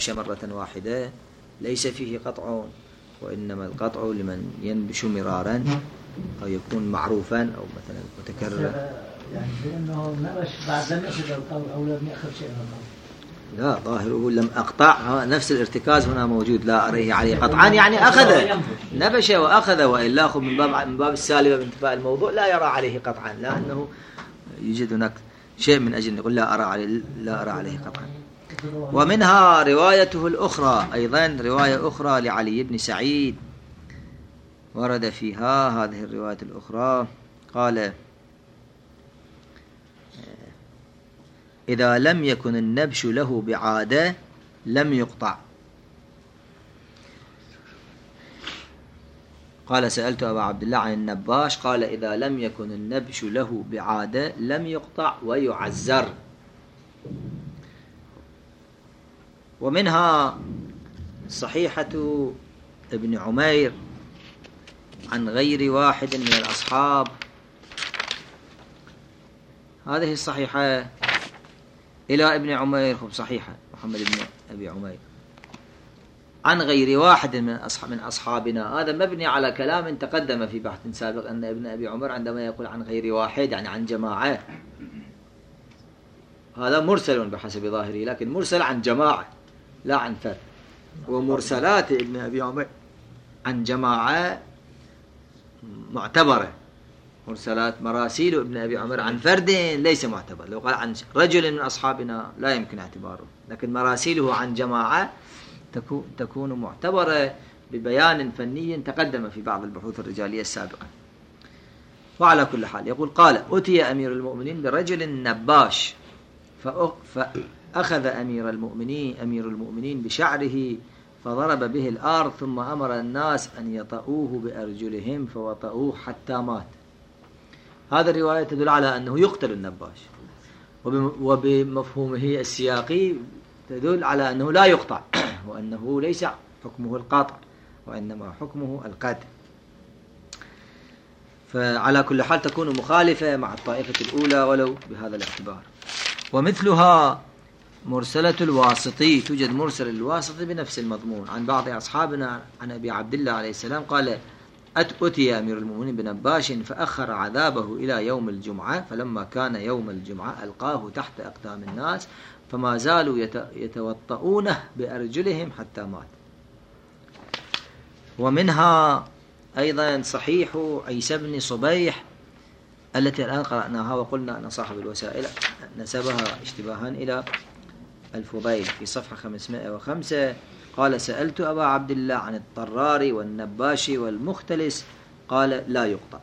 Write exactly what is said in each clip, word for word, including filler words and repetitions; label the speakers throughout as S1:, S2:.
S1: نبش مرة واحدة ليس فيه قطع، وإنما القطع لمن ينبش مرارا أو يكون معروفا أو مثلا متكرر.
S2: يعني بأنه نبش بعد لم يأخذ القول أو لم يأخذ شيء من القول.
S1: لا، ظاهره لم أقطع، نفس الارتكاز هنا موجود، لا أريه عليه قطعا، يعني أخذ نبش وأخذ، وإلا أخذ من باب من باب السالبة بانتفاء الموضوع لا يرى عليه قطعا، لأنه يوجد هناك شيء من أجل يقول لا أرى عليه لا أرى عليه قطعا. ومنها روايته الأخرى أيضا، رواية أخرى لعلي بن سعيد ورد فيها هذه الرواية الأخرى، قال: إذا لم يكن النبش له بعادة لم يقطع. قال: سألت أبا عبد الله عن النباش، قال: إذا لم يكن النبش له بعادة لم يقطع ويعزر. ومنها صحيحة ابن عمير عن غير واحد من الأصحاب، هذه الصحيحة إلى ابن عمير صحيحة محمد بن أبي عمير عن غير واحد من أصحاب من أصحابنا، هذا مبني على كلام تقدم في بحث سابق أن ابن أبي عمر عندما يقول عن غير واحد يعني عن جماعة، هذا مرسل بحسب ظاهره، لكن مرسل عن جماعة لا عن فرد. ومرسلات ابن أبي عمر عن جماعة معتبرة، مرسلات مراسيل ابن أبي عمر عن فرد ليس معتبر. لو قال عن رجل من أصحابنا لا يمكن اعتباره، لكن مراسيله عن جماعة تكون معتبرة ببيان فني تقدم في بعض البحوث الرجالية السابقة. وعلى كل حال يقول: قال: أتي أمير المؤمنين برجل نباش فأخذ أمير المؤمنين أمير المؤمنين بشعره فضرب به الأرض، ثم أمر الناس أن يطؤوه بأرجلهم فوطؤوه حتى مات. هذا الرواية تدل على أنه يقتل النباش، وبمفهومه السياقي تدل على أنه لا يقطع، وأنه ليس حكمه القطع وإنما حكمه القتل. فعلى كل حال تكون مخالفة مع الطائفة الأولى ولو بهذا الاعتبار. ومثلها مرسلة الواسطي، توجد مرسل الواسطي بنفس المضمون عن بعض أصحابنا عن أبي عبد الله عليه السلام قال: أتي أمير المؤمنين بنباش فأخر عذابه إلى يوم الجمعة، فلما كان يوم الجمعة ألقاه تحت أقدام الناس فما زالوا يتوطؤونه بأرجلهم حتى مات. ومنها أيضا صحيح عيسى بن صبيح التي الآن قرأناها، وقلنا أن صاحب الوسائل نسبها اشتباها إلى الفضيل في صفحة خمسمائة وخمسة. قال: سألت أبا عبد الله عن الطرار والنباش والمختلس، قال: لا يقطع.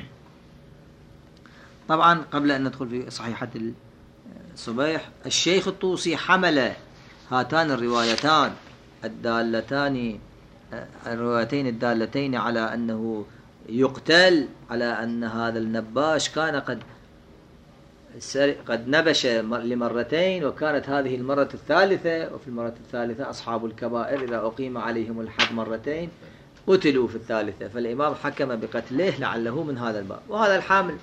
S1: طبعا قبل أن ندخل في صحيحة الصبيح، الشيخ الطوسي حمل هاتان الروايتان الدالتان الروايتين الدالتين على أنه يقتل، على أن هذا النباش كان قد قد نبش لمرتين، وكانت هذه المرة الثالثة، وفي المرة الثالثة أصحاب الكبائر إذا أقيم عليهم الحد مرتين قتلوا في الثالثة، فالإمام حكم بقتله لعله من هذا الباب. وهذا الحامل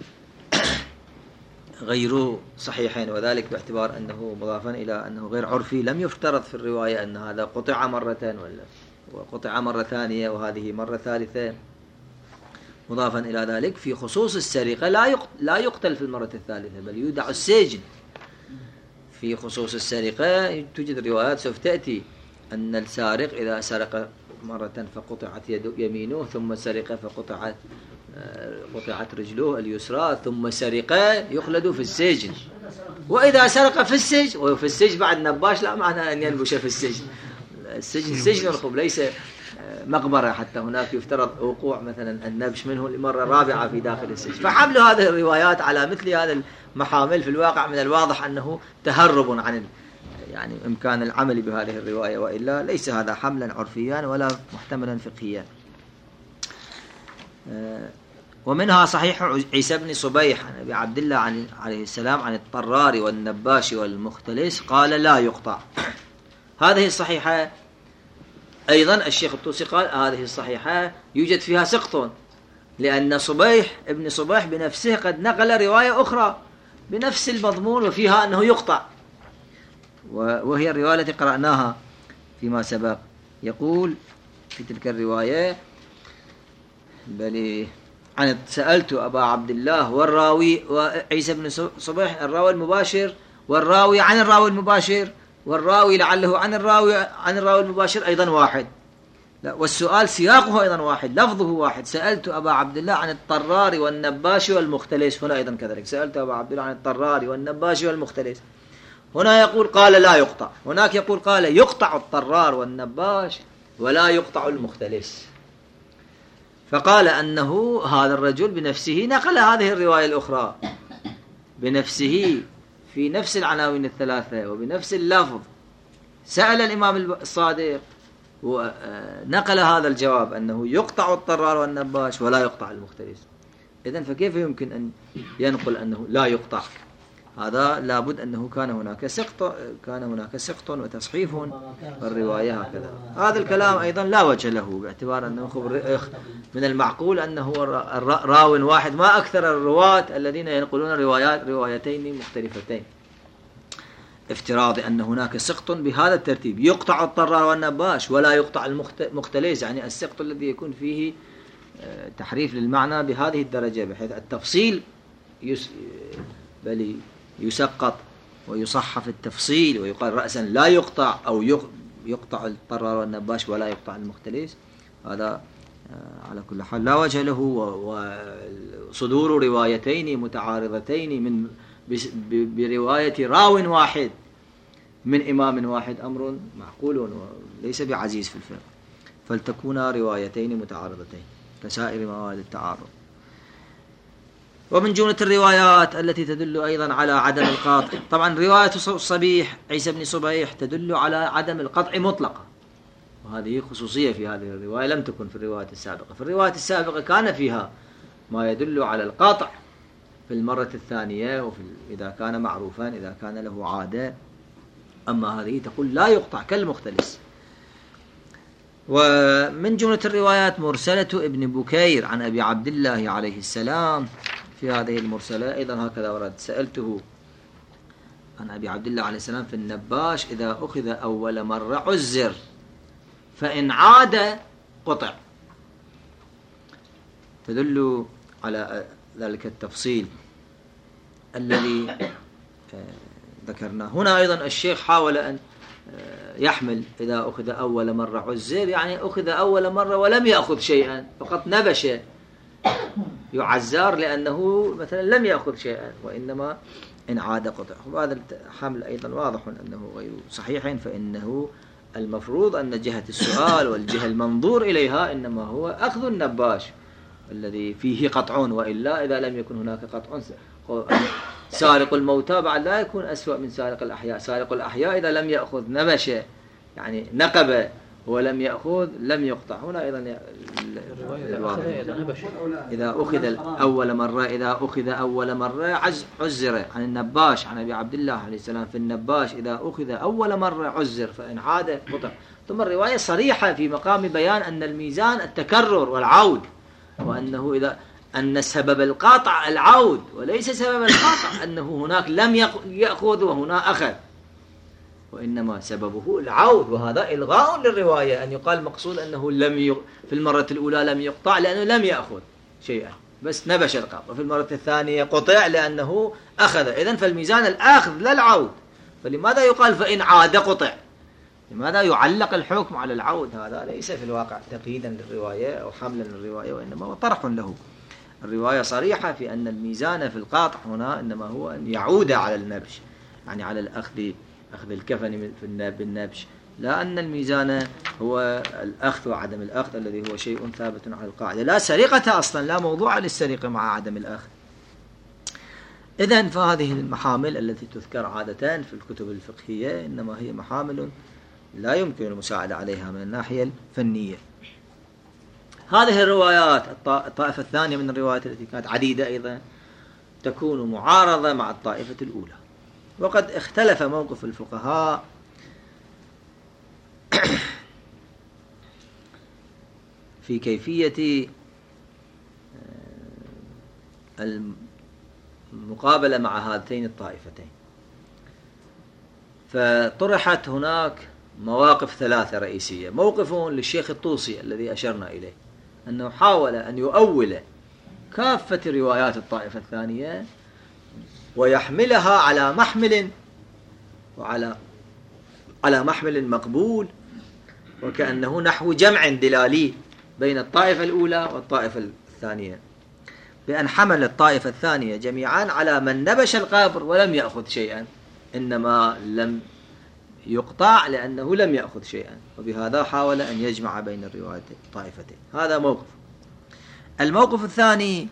S1: غيره صحيحين، وذلك باعتبار أنه مضافا إلى أنه غير عرفي، لم يفترض في الرواية أن هذا قطع مرة ولا وقطع مرة ثانية وهذه مرة ثالثة. مضافا إلى ذلك في خصوص السرقة لا لا يقتل في المرة الثالثة بل يودع السجن. في خصوص السرقة توجد روايات سوف تأتي أن السارق إذا سرق مرة فقطعت يمينه، ثم سرق فقطعت قطعت رجله اليسرى، ثم سرق يخلد في السجن. وإذا سرق في السجن وفي السجن بعد نباش لا معنى أن ينبش في السجن. السجن سجن رخب ليس مقبرة، حتى هناك يفترض وقوع مثلا النبش منه لمرة رابعة في داخل السجن. فحمل هذه الروايات على مثل هذا المحامل في الواقع من الواضح أنه تهرب عن يعني إمكان العمل بهذه الرواية، وإلا ليس هذا حملا عرفيا ولا محتملا فقهيا. ومنها صحيح عيسى بن صبيح عن أبي عبد الله عليه السلام عن الطرار والنباش والمختلس قال: لا يقطع. هذه الصحيحة أيضا الشيخ الطوسي قال هذه الصحيحة يوجد فيها سقط، لأن صبيح ابن صبيح بنفسه قد نقل رواية أخرى بنفس المضمون وفيها أنه يقطع، وهي الرواية التي قرأناها فيما سبق يقول في تلك الرواية بل عن سألت أبا عبد الله والراوي وعيسى بن صبيح الراوي المباشر والراوي عن الراوي المباشر والراوي لعله عن الراوي عن الراوي المباشر أيضا واحد، لا والسؤال سياقه أيضا واحد، لفظه واحد. سألت أبا عبد الله عن الطرار والنباش والمختلس، هنا أيضا كذلك سألت أبا عبد الله عن الطرار والنباش والمختلس. هنا يقول قال لا يقطع، هناك يقول قال يقطع الطرار والنباش ولا يقطع المختلس. فقال أنه هذا الرجل بنفسه نقل هذه الرواية الأخرى بنفسه في نفس العناوين الثلاثة وبنفس اللفظ، سأل الإمام الصادق ونقل هذا الجواب أنه يقطع الطرار والنباش ولا يقطع المختلس. إذن فكيف يمكن أن ينقل أنه لا يقطع؟ هذا لابد أنه كان هناك سقط كان هناك سقط وتصحيف الرواية هكذا. هذا الكلام أيضا لا وجه له، باعتبار أنه خبر من المعقول أنه راو واحد ما أكثر الرواة الذين ينقلون روايات روايتين مختلفتين. افتراض أن هناك سقط بهذا الترتيب، يقطع الطرار والنباش ولا يقطع المختلس، يعني السقط الذي يكون فيه تحريف للمعنى بهذه الدرجة، بحيث التفصيل يس بل يسقط ويصحف التفصيل ويقال رأسا لا يقطع أو يقطع الطرار والنباش ولا يقطع المختلس. هذا على كل حال لا وجه له. وصدور روايتين متعارضتين من برواية راو واحد من إمام واحد أمر معقول وليس بعزيز في الفقه، فلتكونا روايتين متعارضتين كسائر مواد التعارض. ومن جملة الروايات التي تدل أيضا على عدم القطع، طبعا رواية صبيح عيسى بن صبيح تدل على عدم القطع مطلقا، وهذه خصوصية في هذه الرواية لم تكن في الرواية السابقة. في الرواية السابقة كان فيها ما يدل على القطع في المرة الثانية وفي إذا كان معروفا إذا كان له عادة، أما هذه تقول لا يقطع كالمختلس. ومن جملة الروايات مرسلة ابن بكير عن أبي عبد الله عليه السلام. في هذه المرسلة أيضا هكذا ورد: سألته عن أبي عبد الله عليه السلام في النباش إذا أخذ أول مرة عزر فإن عاد قطع. تدل على ذلك التفصيل الذي ذكرناه. هنا أيضا الشيخ حاول أن يحمل إذا أخذ أول مرة عزر، يعني أخذ أول مرة ولم يأخذ شيئا، فقط نبش يعزر لأنه مثلا لم يأخذ شيئا، وإنما إن عاد قطع. وهذا الحمل أيضا واضح أنه غير صحيح، فإنه المفروض أن جهة السؤال والجهة المنظور إليها إنما هو أخذ النباش الذي فيه قطع، وإلا إذا لم يكن هناك قطع سارق الموتى بعد لا يكون أسوأ من سارق الأحياء. سارق الأحياء إذا لم يأخذ نبش يعني نقب ولم يأخذ لم يقطع. هنا أيضا إذا أخذ أول مرة إذا أخذ أول مرة عزر عن النباش عن أبي عبد الله عليه السلام في النباش إذا أخذ أول مرة عزر فإن عاد قطع. ثم الرواية صريحة في مقام بيان أن الميزان التكرر والعود، وأنه إذا أن سبب القاطع العود وليس سبب القاطع أنه هناك لم يأخذ وهنا أخذ، وإنما سببه العود. وهذا إلغاء للرواية أن يقال مقصود أنه لم ي... في المرة الأولى لم يقطع لأنه لم يأخذ شيئا بس نبش القطع، وفي المرة الثانية قطع لأنه أخذ. إذن فالميزان الآخذ لا العود، فلماذا يقال فإن عاد قطع؟ لماذا يعلق الحكم على العود؟ هذا ليس في الواقع تقييدا للرواية أو حملا للرواية، وإنما هو طرح له. الرواية صريحة في أن الميزان في القاطع هنا إنما هو أن يعود على النبش، يعني على الأخذ أخذ الكفن بالنبش، لا أن الميزان هو الأخذ وعدم الأخذ الذي هو شيء ثابت على القاعدة. لا سرقة أصلا، لا موضوع للسرقة مع عدم الأخذ. إذن فهذه المحامل التي تذكر عادة في الكتب الفقهية إنما هي محامل لا يمكن المساعدة عليها من الناحية الفنية. هذه الروايات الطائفة الثانية من الروايات التي كانت عديدة أيضا تكون معارضة مع الطائفة الأولى، وقد اختلف موقف الفقهاء في كيفية المقابلة مع هاتين الطائفتين. فطرحت هناك مواقف ثلاثة رئيسية. موقف للشيخ الطوسي الذي أشرنا إليه، أنه حاول أن يؤول كافة روايات الطائفة الثانية ويحملها على محمل وعلى على محمل مقبول، وكأنه نحو جمع دلالي بين الطائفة الأولى والطائفة الثانية، بأن حمل الطائفة الثانية جميعا على من نبش القبر ولم يأخذ شيئا، إنما لم يقطع لأنه لم يأخذ شيئا، وبهذا حاول أن يجمع بين الروايتين الطائفتين. هذا موقف. الموقف الثاني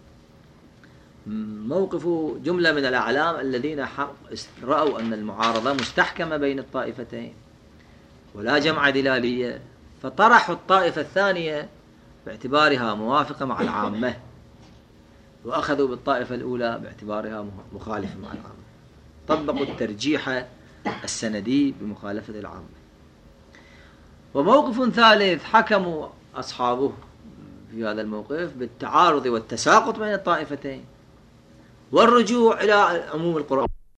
S1: موقف جملة من الأعلام الذين رأوا أن المعارضة مستحكمة بين الطائفتين ولا جمع دلالية، فطرحوا الطائفة الثانية باعتبارها موافقة مع العامة، وأخذوا بالطائفة الأولى باعتبارها مخالفة مع العامة. طبقوا الترجيح السندي بمخالفة العامة. وموقف ثالث حكموا أصحابه في هذا الموقف بالتعارض والتساقط بين الطائفتين والرجوع إلى عموم القرآن.